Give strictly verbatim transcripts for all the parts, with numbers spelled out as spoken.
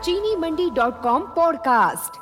चीनी Mandi dot com podcast.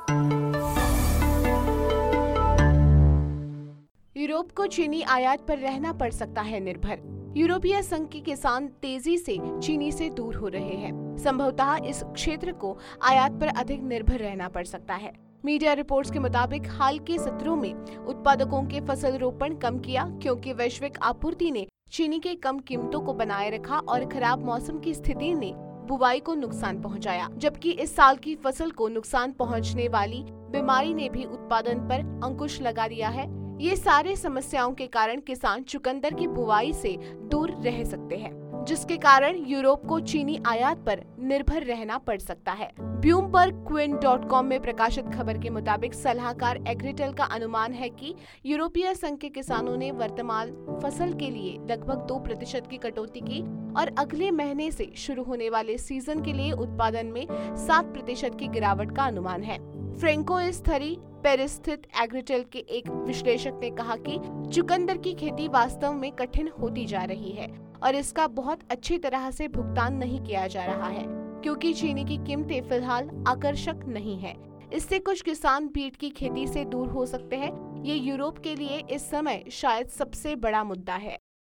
Europe को चीनी आयात पर रहना पड़ सकता है निर्भर। यूरोपीय संघ के किसान तेजी से चीनी से दूर हो रहे हैं। संभवतः इस क्षेत्र को आयात पर अधिक निर्भर रहना पड़ सकता है। मीडिया रिपोर्ट्स के मुताबिक हाल के सत्रों में उत्पादकों के फसल रोपण कम किया क्योंकि वैश्विक आपूर्ति ने चीनी के कम कीमतों को बनाए रखा और खराब मौसम की स्थिति ने बुवाई को नुकसान पहुंचाया। जबकि इस साल की फसल को नुकसान पहुंचने वाली बीमारी ने भी उत्पादन पर अंकुश लगा दिया है। ये सारे समस्याओं के कारण किसान चुकंदर की बुवाई से दूर रह सकते हैं, जिसके कारण यूरोप को चीनी आयात पर निर्भर रहना पड़ सकता है। ब्लूमबर्ग क्विंट डॉट कॉम में प्रकाशित खबर के मुताबिक सलाहकार एग्रीटेल का अनुमान है कि यूरोपीय संघ के किसानों ने वर्तमान फसल के लिए लगभग दो प्रतिशत की कटौती की और अगले महीने से शुरू होने वाले सीजन के लिए उत्पादन में सात प्रतिशत की गिरावट का अनुमान है। फ्रेंको स्थरी पेरिस स्थित एग्रीटेल के एक विश्लेषक ने कहा कि चुकंदर की खेती वास्तव में कठिन होती जा रही है और इसका बहुत अच्छी तरह से भुगतान नहीं किया जा रहा है क्योंकि चीनी की कीमतें फिलहाल आकर्षक नहीं है। इससे कुछ किसान बीट की खेती से दूर हो सकते हैं। ये यूरोप के लिए इस समय शायद सबसे बड़ा मुद्दा है।